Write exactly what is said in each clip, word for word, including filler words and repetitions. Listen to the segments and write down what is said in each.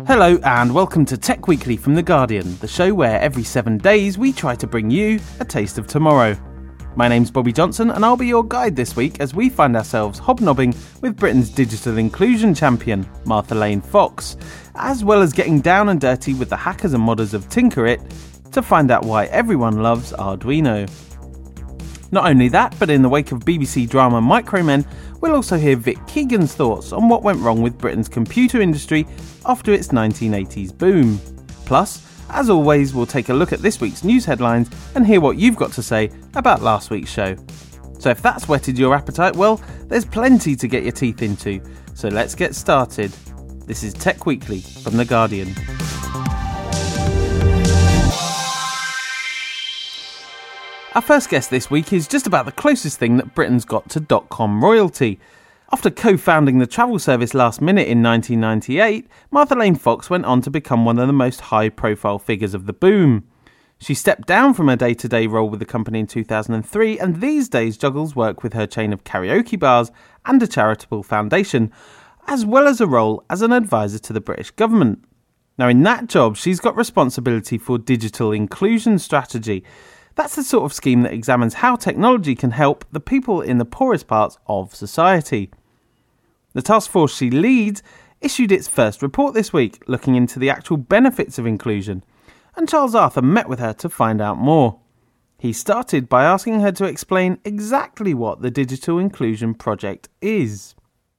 Hello and welcome to Tech Weekly from The Guardian, the show where every seven days we try to bring you a taste of tomorrow. My name's Bobby Johnson and I'll be your guide this week as we find ourselves hobnobbing with Britain's digital inclusion champion, Martha Lane Fox, as well as getting down and dirty with the hackers and modders of Tinkerit to find out why everyone loves Arduino. Not only that, but in the wake of B B C drama Micromen, we'll also hear Vic Keegan's thoughts on what went wrong with Britain's computer industry after its nineteen eighties boom. Plus, as always, we'll take a look at this week's news headlines and hear what you've got to say about last week's show. So if that's whetted your appetite, well, there's plenty to get your teeth into. So let's get started. This is Tech Weekly from The Guardian. Our first guest this week is just about the closest thing that Britain's got to dot-com royalty. After co-founding the travel service Last Minute in nineteen ninety-eight, Martha Lane Fox went on to become one of the most high-profile figures of the boom. She stepped down from her day-to-day role with the company in two thousand three and these days juggles work with her chain of karaoke bars and a charitable foundation, as well as a role as an advisor to the British government. Now in that job, she's got responsibility for digital inclusion strategy. That's the sort of scheme that examines how technology can help the people in the poorest parts of society. The task force she leads issued its first report this week, looking into the actual benefits of inclusion, and Charles Arthur met with her to find out more. He started by asking her to explain exactly what the Digital Inclusion Project is.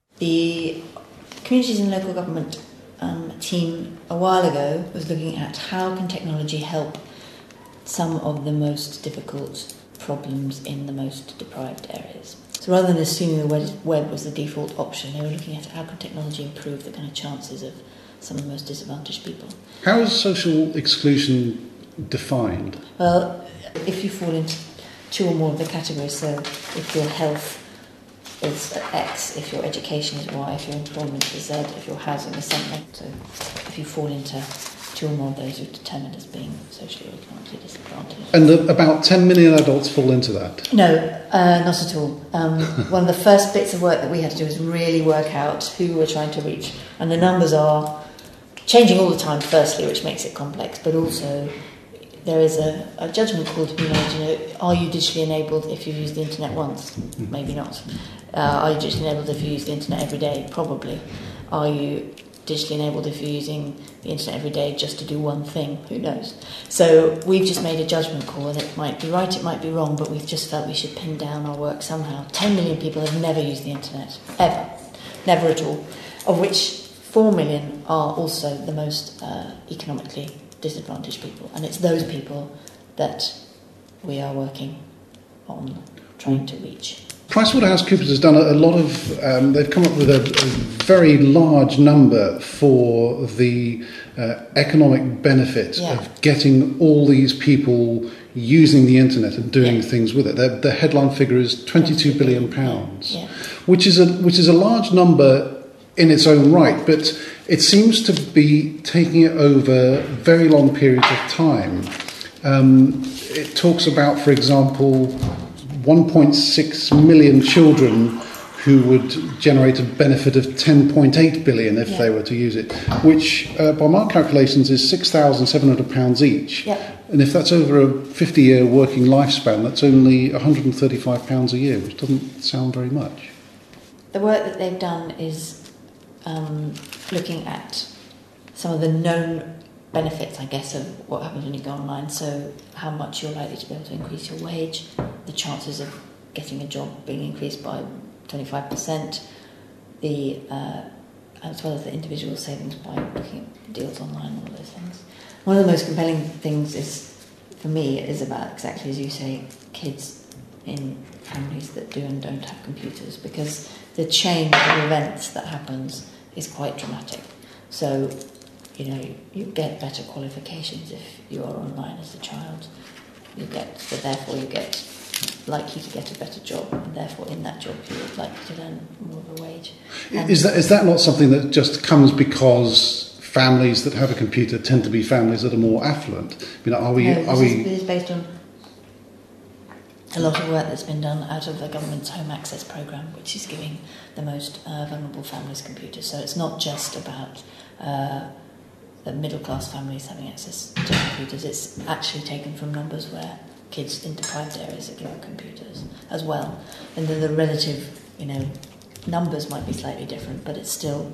The Communities and Local Government um, team a while ago was looking at how can technology help some of the most difficult problems in the most deprived areas. So rather than assuming the web was the default option, they were looking at how could technology improve the kind of chances of some of the most disadvantaged people. How is social exclusion defined? Well, if you fall into two or more of the categories, so if your health is X, if your education is Y, if your employment is Z, if your housing is something, so if you fall into two or more of those, you're determined as being socially or economically disadvantaged. And the, about ten million adults fall into that? No, uh, not at all. Um, one of the first bits of work that we had to do was really work out who we're trying to reach. And the numbers are changing all the time, firstly, which makes it complex, but also there is a, a judgment call to be made, you know, are you digitally enabled if you use the internet once? Maybe not. Uh, are you digitally enabled if you use the internet every day? Probably. Are you digitally enabled if you're using the internet every day just to do one thing? Who knows? So we've just made a judgment call, and it might be right, it might be wrong, but we've just felt we should pin down our work somehow. ten million people have never used the internet, ever. Never at all. Of which four million are also the most uh, economically disadvantaged people. And it's those people that we are working on trying to reach. PricewaterhouseCoopers has done a, a lot of, um, they've come up with a, a very large number for the uh, economic benefit yeah. of getting all these people using the internet and doing yeah. things with it. The, the headline figure is twenty-two billion pounds, yeah. which is a which is a large number in its own right, but it seems to be taking it over very long periods of time. Um, it talks about, for example, one point six million children who would generate a benefit of ten point eight billion if yeah. they were to use it, which uh, by my calculations is six thousand seven hundred pounds each. Yeah. And if that's over a fifty-year working lifespan, that's only one hundred thirty-five pounds a year, which doesn't sound very much. The work that they've done is um, looking at some of the known benefits, I guess, of what happens when you go online. So how much you're likely to be able to increase your wage, the chances of getting a job being increased by twenty-five percent, the uh, as well as the individual savings by looking at deals online, all those things. One of the most compelling things is, for me, is about exactly as you say, kids in families that do and don't have computers, because the chain of events that happens is quite dramatic. So, you know, you get better qualifications if you are online as a child. You get, so therefore you get likely to get a better job, and therefore in that job you're likely to earn more of a wage. And is that is that not something that just comes because families that have a computer tend to be families that are more affluent? You know, are we? No, are this we? Is, this is based on a lot of work that's been done out of the government's Home Access programme, which is giving the most uh, vulnerable families computers. So it's not just about uh, the middle-class families having access to computers. It's actually taken from numbers where kids in deprived areas are given computers as well. And then the relative, you know, numbers might be slightly different, but it's still,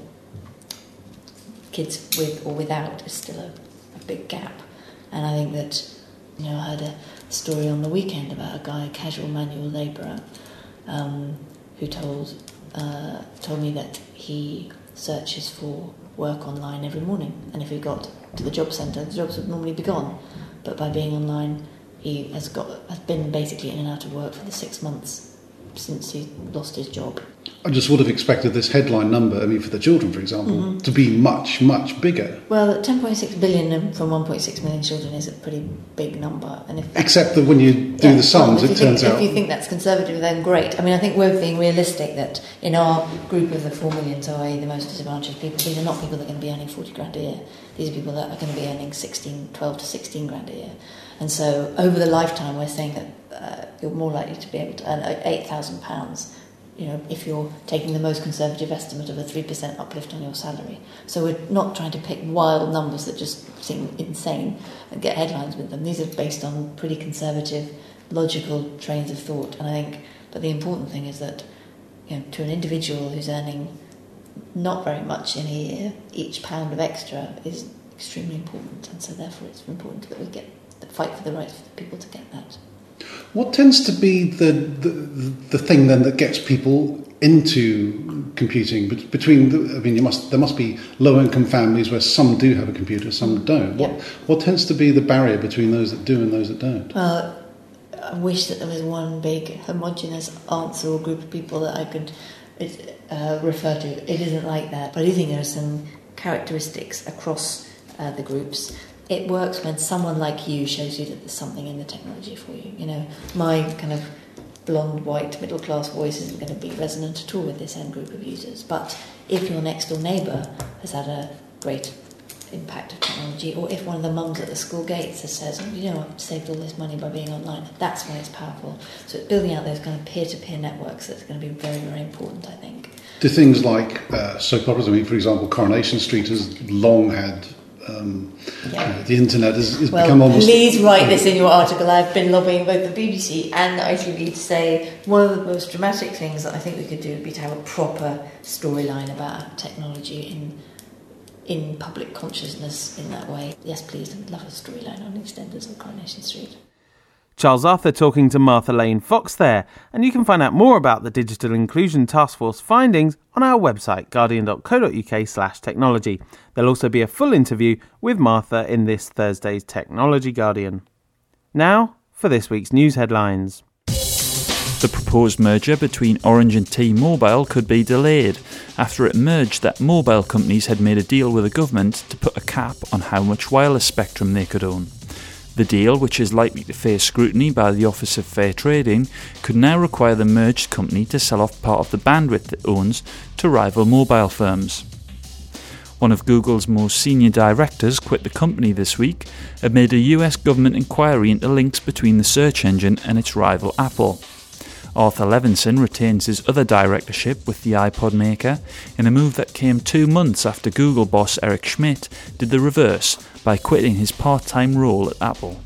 kids with or without is still a, a big gap. And I think that, you know, I heard a story on the weekend about a guy, a casual manual labourer, um, who told uh, told me that he searches for work online every morning, and if he got to the job centre, the jobs would normally be gone. But by being online, he has got has been basically in and out of work for the six months since he lost his job. I just would have expected this headline number, I mean, for the children, for example, mm-hmm. to be much, much bigger. Well, ten point six billion from one point six million children is a pretty big number. And if Except that when you do yeah, the sums, well, it turns think, out... If you think that's conservative, then great. I mean, I think we're being realistic that in our group of the four million, so that is the most disadvantaged people, these are not people that are going to be earning forty grand a year. These are people that are going to be earning sixteen, twelve to sixteen grand a year. And so over the lifetime, we're saying that uh, you're more likely to be able to earn eight thousand pounds, you know, if you're taking the most conservative estimate of a three percent uplift on your salary. So we're not trying to pick wild numbers that just seem insane and get headlines with them. These are based on pretty conservative, logical trains of thought. And I think, but the important thing is that, you know, to an individual who's earning not very much in a year, each pound of extra is extremely important. And so therefore it's important that we get fight for the right for people to get that. What tends to be the, the the thing then that gets people into computing? But between, the, I mean, you must there must be low-income families where some do have a computer, some don't. Yep. What what tends to be the barrier between those that do and those that don't? Well, I wish that there was one big homogenous answer or group of people that I could uh, refer to. It isn't like that, but I do think there are some characteristics across uh, the groups. It works when someone like you shows you that there's something in the technology for you. You know, my kind of blonde, white, middle-class voice isn't going to be resonant at all with this end group of users. But if your next-door neighbour has had a great impact of technology, or if one of the mums at the school gates has says, oh, you know, I've saved all this money by being online, that's when it's powerful. So it's building out those kind of peer-to-peer networks that's going to be very, very important, I think. Do things like uh, soap operas, I mean, for example, Coronation Street has long had... Um, yeah. The internet has, has well, become almost... Please write this in your article. I've been lobbying both the B B C and the I T V to say one of the most dramatic things that I think we could do would be to have a proper storyline about technology in in public consciousness in that way. Yes, please, I would love a storyline on EastEnders or Coronation Street. Charles Arthur talking to Martha Lane Fox there, and you can find out more about the Digital Inclusion Task Force findings on our website, guardian.co.uk slash technology. There'll also be a full interview with Martha in this Thursday's Technology Guardian. Now, for this week's news headlines. The proposed merger between Orange and T-Mobile could be delayed after it emerged that mobile companies had made a deal with the government to put a cap on how much wireless spectrum they could own. The deal, which is likely to face scrutiny by the Office of Fair Trading, could now require the merged company to sell off part of the bandwidth it owns to rival mobile firms. One of Google's most senior directors quit the company this week amid a U S government inquiry into links between the search engine and its rival Apple. Arthur Levinson retains his other directorship with the iPod maker in a move that came two months after Google boss Eric Schmidt did the reverse by quitting his part-time role at Apple.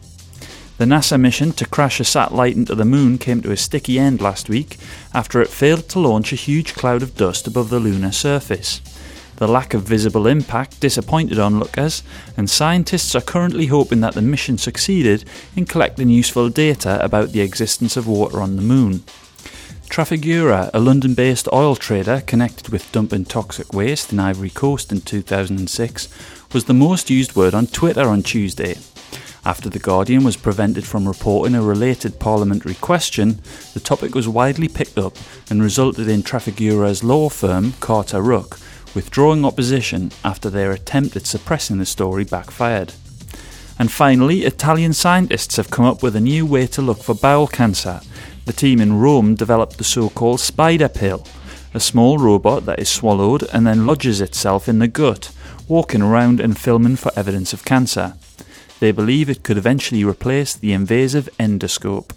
The NASA mission to crash a satellite into the moon came to a sticky end last week after it failed to launch a huge cloud of dust above the lunar surface. The lack of visible impact disappointed onlookers, and scientists are currently hoping that the mission succeeded in collecting useful data about the existence of water on the moon. Trafigura, a London-based oil trader connected with dumping toxic waste in Ivory Coast in two thousand six, was the most used word on Twitter on Tuesday. After The Guardian was prevented from reporting a related parliamentary question, the topic was widely picked up and resulted in Trafigura's law firm, Carter Ruck, withdrawing opposition after their attempt at suppressing the story backfired. And finally, Italian scientists have come up with a new way to look for bowel cancer. The team in Rome developed the so-called spider pill, a small robot that is swallowed and then lodges itself in the gut, walking around and filming for evidence of cancer. They believe it could eventually replace the invasive endoscope.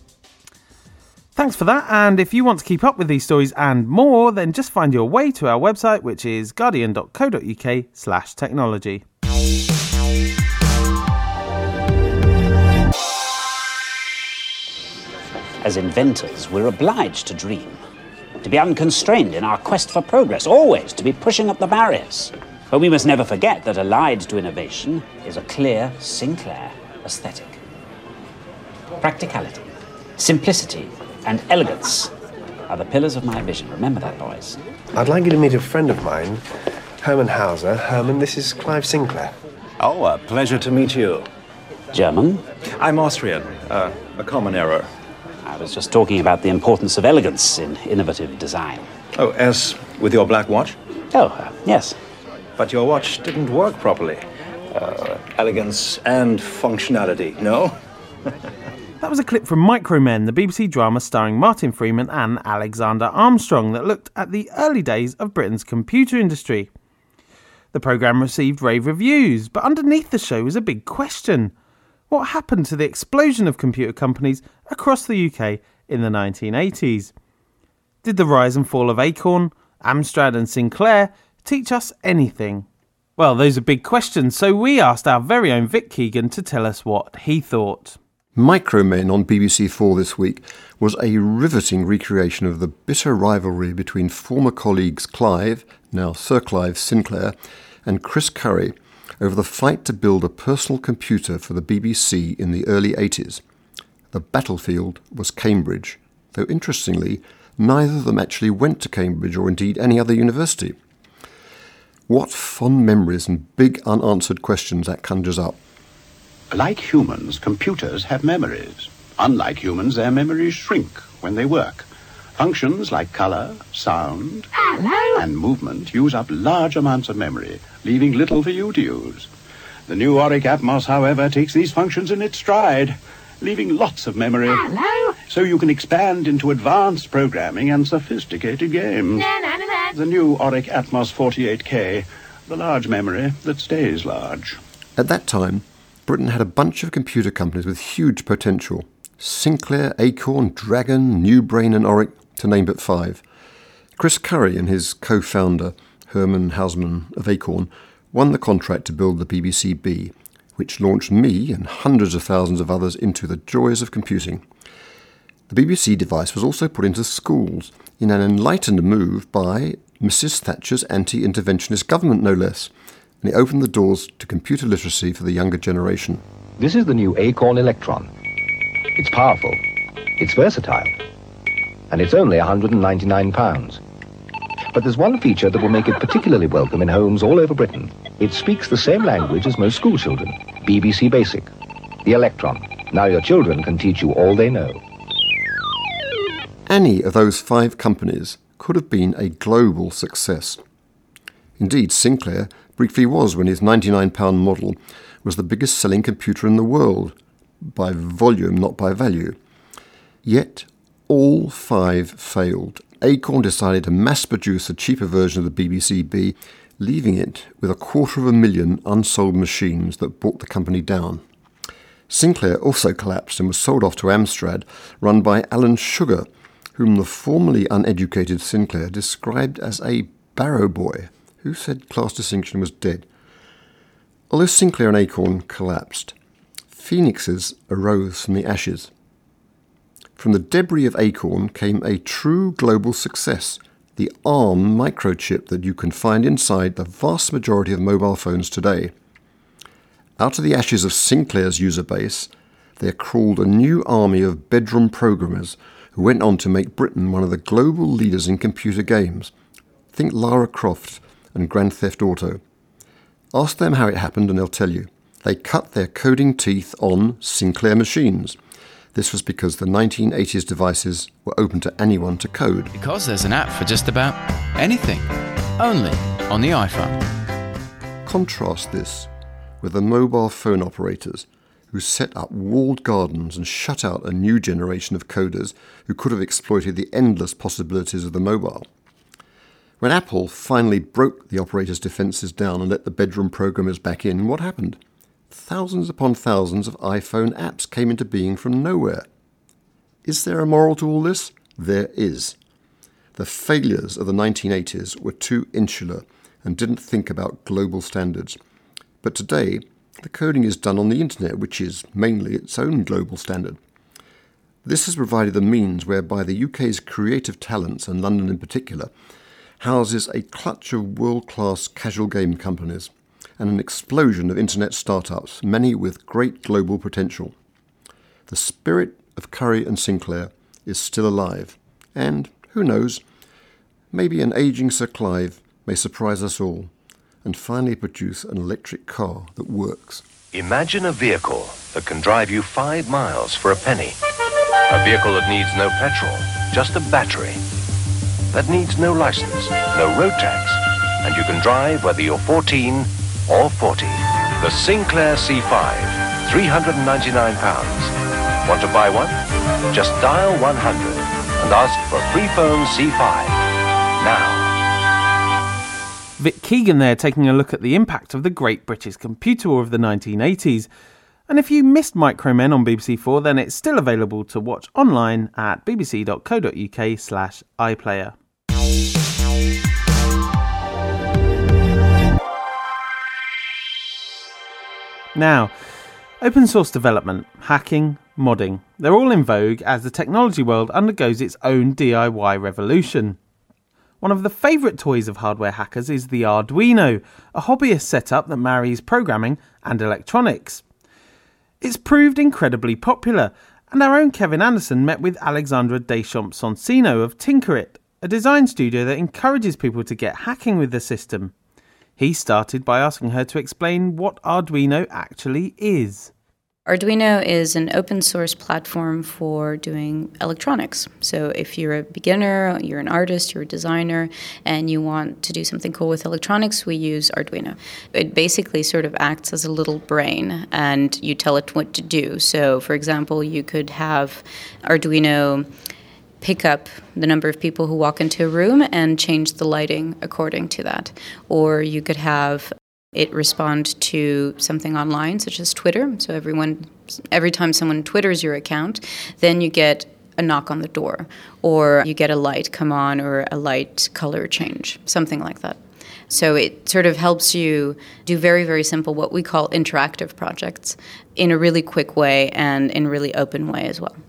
Thanks for that, and if you want to keep up with these stories and more, then just find your way to our website, which is guardian.co.uk slash technology. As inventors, we're obliged to dream, to be unconstrained in our quest for progress, always to be pushing up the barriers. But we must never forget that allied to innovation is a clear Sinclair aesthetic. Practicality, simplicity, and elegance are the pillars of my vision. Remember that, boys. I'd like you to meet a friend of mine, Herman Hauser. Herman, this is Clive Sinclair. Oh, a pleasure to meet you. German? I'm Austrian. Uh, a common error. I was just talking about the importance of elegance in innovative design. Oh, as with your black watch? Oh, uh, yes. But your watch didn't work properly. Uh, elegance and functionality, no? That was a clip from Micromen, the B B C drama starring Martin Freeman and Alexander Armstrong that looked at the early days of Britain's computer industry. The programme received rave reviews, but underneath the show was a big question. What happened to the explosion of computer companies across the U K in the nineteen eighties? Did the rise and fall of Acorn, Amstrad and Sinclair teach us anything? Well, those are big questions, so we asked our very own Vic Keegan to tell us what he thought. Micromen on B B C four this week was a riveting recreation of the bitter rivalry between former colleagues Clive, now Sir Clive Sinclair, and Chris Curry over the fight to build a personal computer for the B B C in the early eighties. The battlefield was Cambridge, though interestingly, neither of them actually went to Cambridge or indeed any other university. What fond memories and big unanswered questions that conjures up. Like humans, computers have memories. Unlike humans, their memories shrink when they work. Functions like color, sound, Hello. and movement use up large amounts of memory, leaving little for you to use. The new Auric Atmos, however, takes these functions in its stride, leaving lots of memory. Hello. So you can expand into advanced programming and sophisticated games. Na, na, na, na. The new Auric Atmos forty-eight K, the large memory that stays large. At that time, Britain had a bunch of computer companies with huge potential. Sinclair, Acorn, Dragon, Newbrain and Auric, to name but five. Chris Curry and his co-founder, Herman Hausmann of Acorn, won the contract to build the B B C B, which launched me and hundreds of thousands of others into the joys of computing. The B B C device was also put into schools in an enlightened move by Missus Thatcher's anti-interventionist government, no less, and it opened the doors to computer literacy for the younger generation. This is the new Acorn Electron. It's powerful, it's versatile, and it's only one hundred ninety-nine pounds. But there's one feature that will make it particularly welcome in homes all over Britain. It speaks the same language as most school children, B B C Basic. The Electron. Now your children can teach you all they know. Any of those five companies could have been a global success. Indeed, Sinclair briefly was when his ninety-nine pound model was the biggest selling computer in the world, by volume, not by value. Yet, all five failed. Acorn decided to mass-produce a cheaper version of the B B C B, leaving it with a quarter of a million unsold machines that brought the company down. Sinclair also collapsed and was sold off to Amstrad, run by Alan Sugar, whom the formerly uneducated Sinclair described as a barrow boy, who said class distinction was dead. Although Sinclair and Acorn collapsed, phoenixes arose from the ashes. From the debris of Acorn came a true global success, the ARM microchip that you can find inside the vast majority of mobile phones today. Out of the ashes of Sinclair's user base, there crawled a new army of bedroom programmers who went on to make Britain one of the global leaders in computer games. Think Lara Croft and Grand Theft Auto. Ask them how it happened and they'll tell you. They cut their coding teeth on Sinclair machines. This was because the nineteen eighties devices were open to anyone to code. Because there's an app for just about anything. Only on the iPhone. Contrast this with the mobile phone operators who set up walled gardens and shut out a new generation of coders who could have exploited the endless possibilities of the mobile. When Apple finally broke the operators' defences down and let the bedroom programmers back in, what happened? Thousands upon thousands of iPhone apps came into being from nowhere. Is there a moral to all this? There is. The failures of the nineteen eighties were too insular and didn't think about global standards. But today, the coding is done on the internet, which is mainly its own global standard. This has provided the means whereby the U K's creative talents, and London in particular, houses a clutch of world-class casual game companies and an explosion of internet startups, many with great global potential. The spirit of Curry and Sinclair is still alive, and, who knows, maybe an ageing Sir Clive may surprise us all and finally produce an electric car that works. Imagine a vehicle that can drive you five miles for a penny. A vehicle that needs no petrol, just a battery. That needs no license, no road tax, and you can drive whether you're fourteen or forty. The Sinclair C five, three hundred ninety-nine pounds. Want to buy one? Just dial one hundred and ask for free phone C five. Now. Vic Keegan there, taking a look at the impact of the Great British Computer War of the nineteen eighties. And if you missed Micromen on B B C four, then it's still available to watch online at bbc.co.uk slash iPlayer. Now, open source development, hacking, modding, they're all in vogue as the technology world undergoes its own D I Y revolution. One of the favourite toys of hardware hackers is the Arduino, a hobbyist setup that marries programming and electronics. It's proved incredibly popular, and our own Kevin Anderson met with Alexandra Deschamps-Sonsino of Tinkerit, a design studio that encourages people to get hacking with the system. He started by asking her to explain what Arduino actually is. Arduino is an open source platform for doing electronics. So if you're a beginner, you're an artist, you're a designer, and you want to do something cool with electronics, we use Arduino. It basically sort of acts as a little brain, and you tell it what to do. So, for example, you could have Arduino pick up the number of people who walk into a room and change the lighting according to that. Or you could have it respond to something online, such as Twitter. So everyone, every time someone Twitters your account, then you get a knock on the door, or you get a light come on, or a light color change, something like that. So it sort of helps you do very, very simple, what we call interactive projects, in a really quick way and in a really open way as well.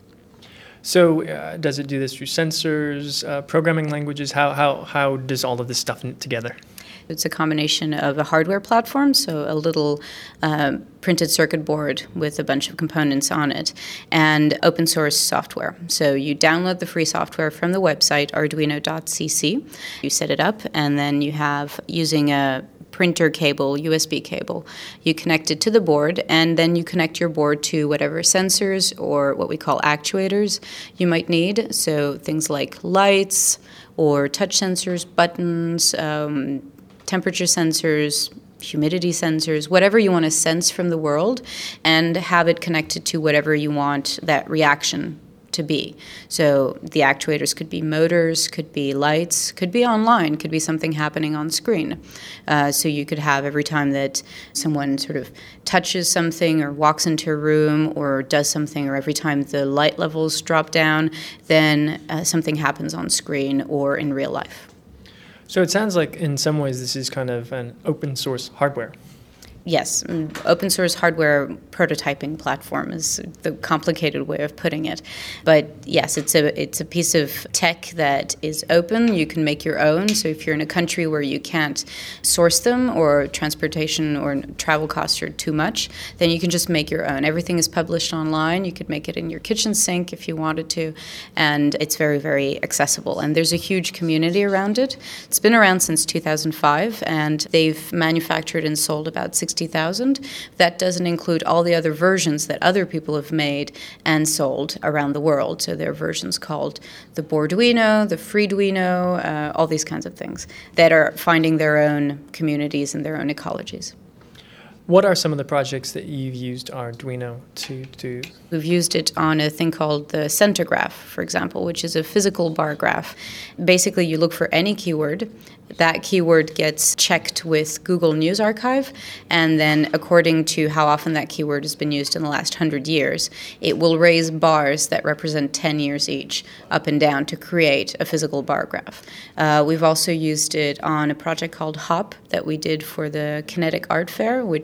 So uh, does it do this through sensors, uh, programming languages? How, how, how does all of this stuff knit together? It's a combination of a hardware platform, so a little uh, printed circuit board with a bunch of components on it, and open source software. So you download the free software from the website arduino dot c c, you set it up, and then you have, using a printer cable, U S B cable, you connect it to the board, and then you connect your board to whatever sensors or what we call actuators you might need. So things like lights or touch sensors, buttons, um, temperature sensors, humidity sensors, whatever you want to sense from the world, and have it connected to whatever you want that reaction to be. So the actuators could be motors, could be lights, could be online, could be something happening on screen. Uh, so you could have every time that someone sort of touches something or walks into a room or does something, or every time the light levels drop down, then uh, something happens on screen or in real life. So it sounds like in some ways this is kind of an open source hardware. Yes, open source hardware prototyping platform is the complicated way of putting it. But yes, it's a it's a piece of tech that is open. You can make your own. So if you're in a country where you can't source them, or transportation or travel costs are too much, then you can just make your own. Everything is published online. You could make it in your kitchen sink if you wanted to, and it's very, very accessible. And there's a huge community around it. It's been around since two thousand five, and they've manufactured and sold about sixty thousand. That doesn't include all the other versions that other people have made and sold around the world. So there are versions called the Boarduino, the Freeduino, uh, all these kinds of things that are finding their own communities and their own ecologies. What are some of the projects that you've used Arduino to do? We've used it on a thing called the center graph, for example, which is a physical bar graph. Basically, you look for any keyword. That keyword gets checked with Google News Archive, and then according to how often that keyword has been used in the last hundred years, it will raise bars that represent ten years each, up and down, to create a physical bar graph. Uh, we've also used it on a project called HOP that we did for the Kinetic Art Fair, which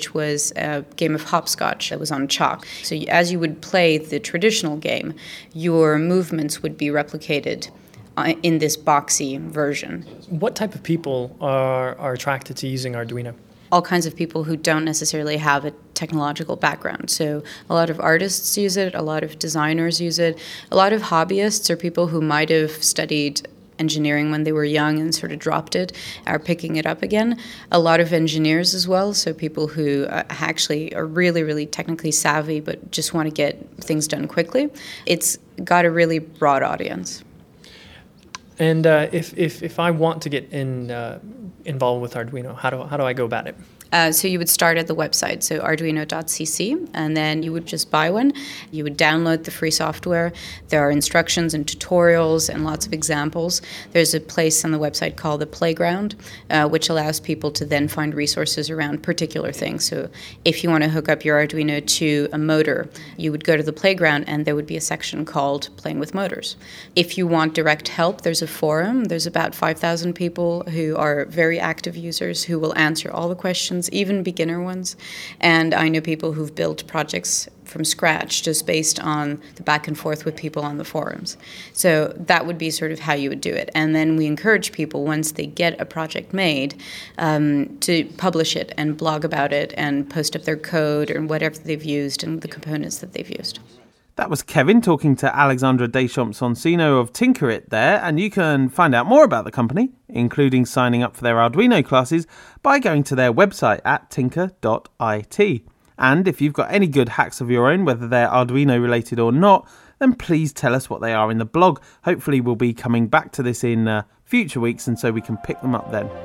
which was a game of hopscotch that was on chalk. So as you would play the traditional game, your movements would be replicated in this boxy version. What type of people are, are attracted to using Arduino? All kinds of people who don't necessarily have a technological background. So a lot of artists use it, a lot of designers use it, a lot of hobbyists or people who might have studied engineering when they were young and sort of dropped it are picking it up again. A lot of engineers as well, so people who uh, actually are really, really technically savvy but just want to get things done quickly. It's got a really broad audience. And uh, if, if if I want to get in uh, involved with Arduino, how do how do I go about it? Uh, so you would start at the website, so arduino dot c c, and then you would just buy one. You would download the free software. There are instructions and tutorials and lots of examples. There's a place on the website called the Playground, uh, which allows people to then find resources around particular things. So if you want to hook up your Arduino to a motor, you would go to the Playground and there would be a section called Playing with Motors. If you want direct help, there's a forum. There's about five thousand people who are very active users who will answer all the questions, even beginner ones. And I know people who've built projects from scratch just based on the back and forth with people on the forums. So that would be sort of how you would do it. And then we encourage people, once they get a project made, um, to publish it and blog about it and post up their code or whatever they've used and the components that they've used. That was Kevin talking to Alexandra Deschamps-Oncino of Tinkerit there, and you can find out more about the company, including signing up for their Arduino classes, by going to their website at tinker dot I T. And if you've got any good hacks of your own, whether they're Arduino related or not, then please tell us what they are in the blog. Hopefully we'll be coming back to this in uh, future weeks, and so we can pick them up then.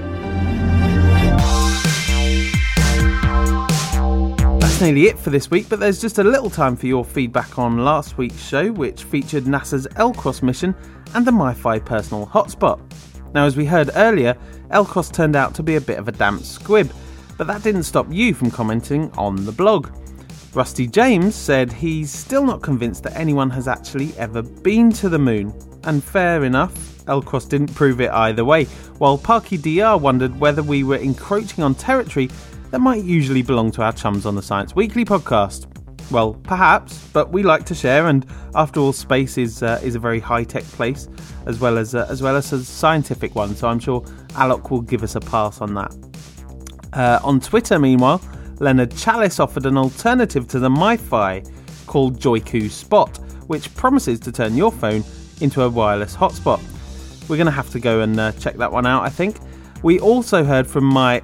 That's nearly it for this week, but there's just a little time for your feedback on last week's show, which featured NASA's L-CROSS mission and the MiFi personal hotspot. Now, as we heard earlier, L-CROSS turned out to be a bit of a damp squib, but that didn't stop you from commenting on the blog. Rusty James said he's still not convinced that anyone has actually ever been to the moon, and fair enough, L-CROSS didn't prove it either way, while Parky D R wondered whether we were encroaching on territory that might usually belong to our chums on the Science Weekly podcast. Well, perhaps, but we like to share, and after all, space is uh, is a very high-tech place, as well as uh, as well as a scientific one, so I'm sure Alok will give us a pass on that. Uh, on Twitter, meanwhile, Leonard Chalice offered an alternative to the MiFi called Joiku Spot, which promises to turn your phone into a wireless hotspot. We're going to have to go and uh, check that one out, I think. We also heard from my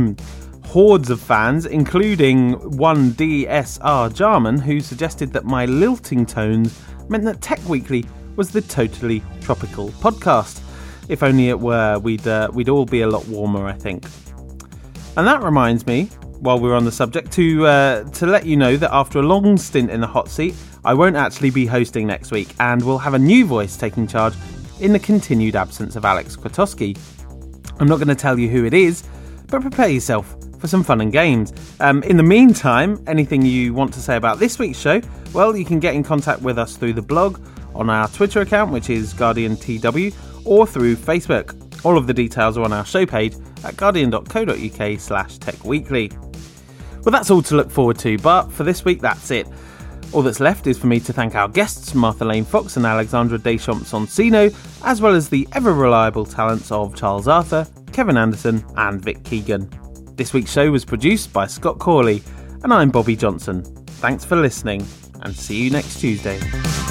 hordes of fans, including one D S R Jarman, who suggested that my lilting tones meant that Tech Weekly was the totally tropical podcast. If only it were, we'd uh, we'd all be a lot warmer, I think. And that reminds me, while we're on the subject, to uh, to let you know that after a long stint in the hot seat, I won't actually be hosting next week, and we'll have a new voice taking charge in the continued absence of Alex Kwiatkowski. I'm not going to tell you who it is, but prepare yourself for some fun and games. Um, in the meantime, anything you want to say about this week's show, well, you can get in contact with us through the blog, on our Twitter account, which is Guardian T W, or through Facebook. All of the details are on our show page at guardian dot co dot uk slash tech weekly. Well, that's all to look forward to, but for this week, that's it. All that's left is for me to thank our guests, Martha Lane Fox and Alexandra Deschamps-Oncino, as well as the ever-reliable talents of Charles Arthur, Kevin Anderson and Vic Keegan. This week's show was produced by Scott Corley, and I'm Bobby Johnson. Thanks for listening, and see you next Tuesday.